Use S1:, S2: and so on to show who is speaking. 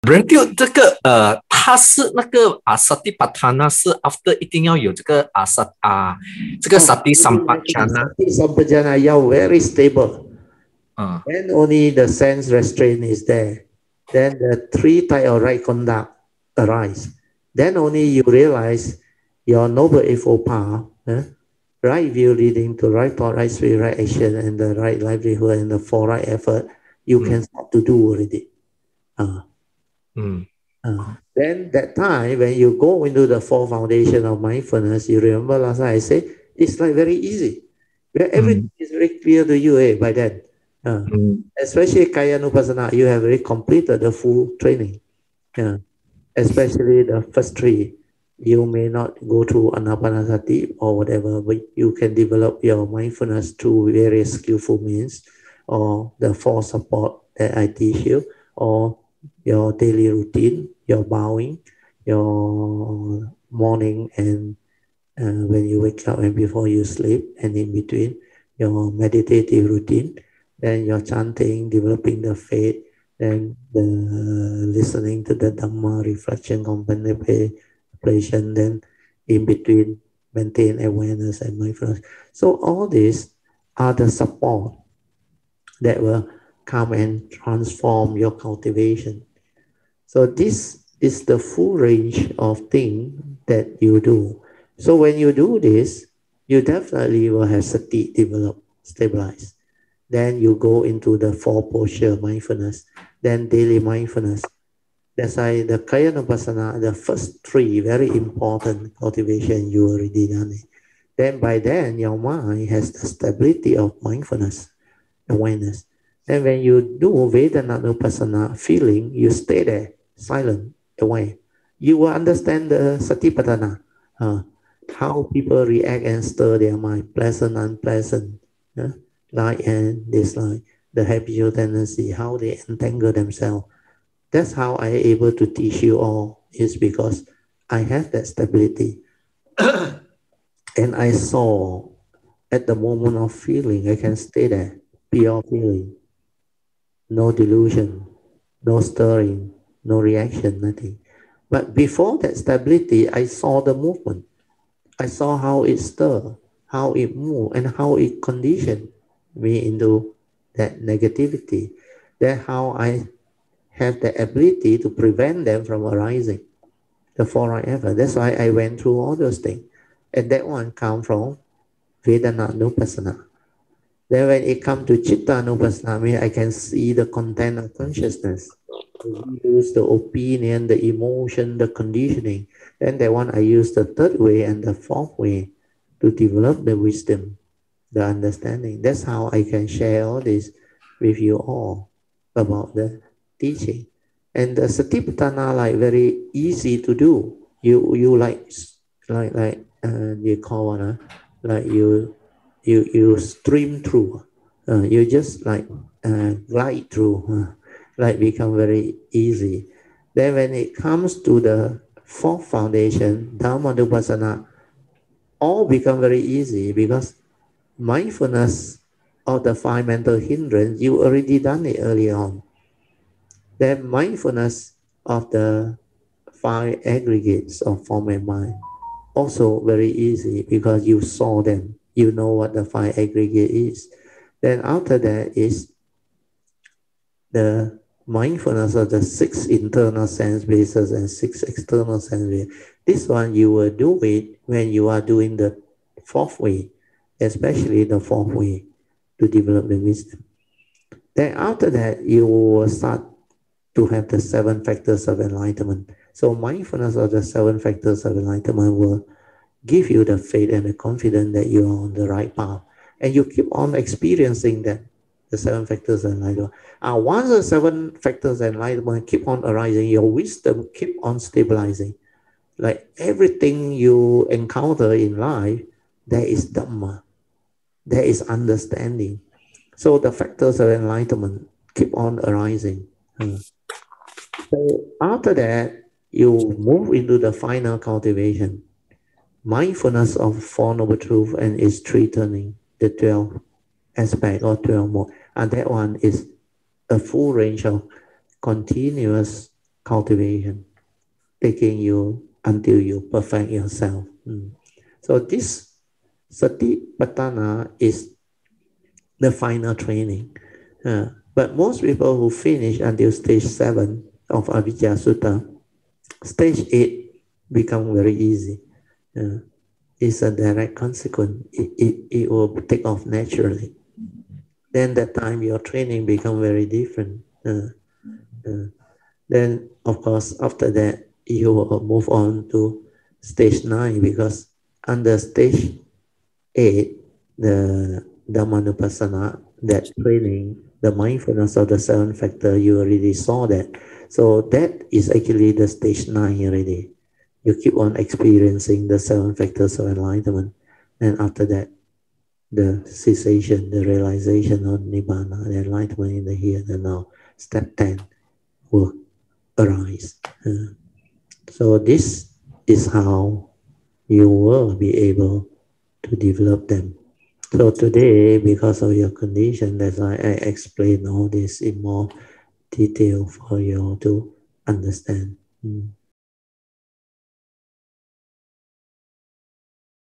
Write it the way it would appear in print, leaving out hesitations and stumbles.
S1: Berarti 这个它是那个Satipatthana 是 after 一定要有这个这个 Sati Sampajana
S2: Sati Sampajana, you are very stable. Then only the sense restraint is there. Then the three type of right conduct arise. Then only you realize your noble eightfold path, right view leading to right thought, right spirit, right action, and the right livelihood and the four right effort, you can start to do already. Then that time when you go into the four foundation of mindfulness, you remember last time I said it's like very easy. Everything is very clear to you by then. Especially Kayanupassana, you have already completed the full training. Especially the first three. You may not go through Anapanasati or whatever, but you can develop your mindfulness through various skillful means, or the four support that I teach you, or your daily routine, your bowing, your morning and when you wake up and before you sleep, and in between, your meditative routine, then your chanting, developing the faith, then the listening to the Dhamma, reflection, contemplation, then in between, maintain awareness and mindfulness. So all these are the support that will come and transform your cultivation. So this is the full range of things that you do. So when you do this, you definitely will have sati develop, stabilize. Then you go into the four posture mindfulness, then daily mindfulness. That's why the Kayanupassana, the first three very important cultivation, you already done it. Then by then, your mind has the stability of mindfulness, awareness. Then when you do Vedananupassana, feeling, you stay there, silent, aware. You will understand the Satipatthana, how people react and stir their mind, pleasant, unpleasant, like and dislike, the habitual tendency, how they entangle themselves. That's how I am able to teach you all, is because I have that stability. And I saw at the moment of feeling, I can stay there, pure feeling. No delusion, no stirring, no reaction, nothing. But before that stability, I saw the movement. I saw how it stirred, how it moved, and how it conditioned me into that negativity. That's how I have the ability to prevent them from arising, the four right effort. That's why I went through all those things. And that one comes from Vedananupassana. Then when it comes to Chittanupassana, I can see the content of consciousness, the views, the opinion, the emotion, the conditioning. Then that one I use the third way and the fourth way to develop the wisdom, the understanding. That's how I can share all this with you all about the teaching. And the Satipatthana like very easy to do. You like you call one, like you stream through. You just like glide through, like become very easy. Then when it comes to the fourth foundation, Dhammanupassana, all become very easy because mindfulness of the five mental hindrance, you already done it early on. Then mindfulness of the five aggregates of form and mind, also very easy because you saw them. You know what the five aggregate is. Then after that is the mindfulness of the six internal sense bases and six external sense bases. This one you will do it when you are doing the fourth way, especially the fourth way to develop the wisdom. Then after that, you will start to have the seven factors of enlightenment. So mindfulness of the seven factors of enlightenment will give you the faith and the confidence that you are on the right path. And you keep on experiencing that, the seven factors of enlightenment. Once the seven factors of enlightenment keep on arising, your wisdom keep on stabilizing. Like everything you encounter in life, there is Dhamma, there is understanding. So the factors of enlightenment keep on arising. So after that, you move into the final cultivation. Mindfulness of Four Noble Truths and its three turning, the 12 aspect or 12 more. And that one is a full range of continuous cultivation, taking you until you perfect yourself. So this Satipatthana is the final training. But most people who finish until stage 7 of Avijja Sutta, stage 8 become very easy. It's a direct consequence. It will take off naturally. Then that time your training become very different. Then of course after that you will move on to stage 9, because under stage 8, the Dhammanupassana, that training, the mindfulness of the 7 factor, you already saw that. So that is actually the stage 9 already. You keep on experiencing the 7 factors of enlightenment. And after that, the cessation, the realization of Nibbana, the enlightenment in the here and now, step 10 will arise. So this is how you will be able to develop them. So today, because of your condition, that's why I explain all this in more detail for you to understand.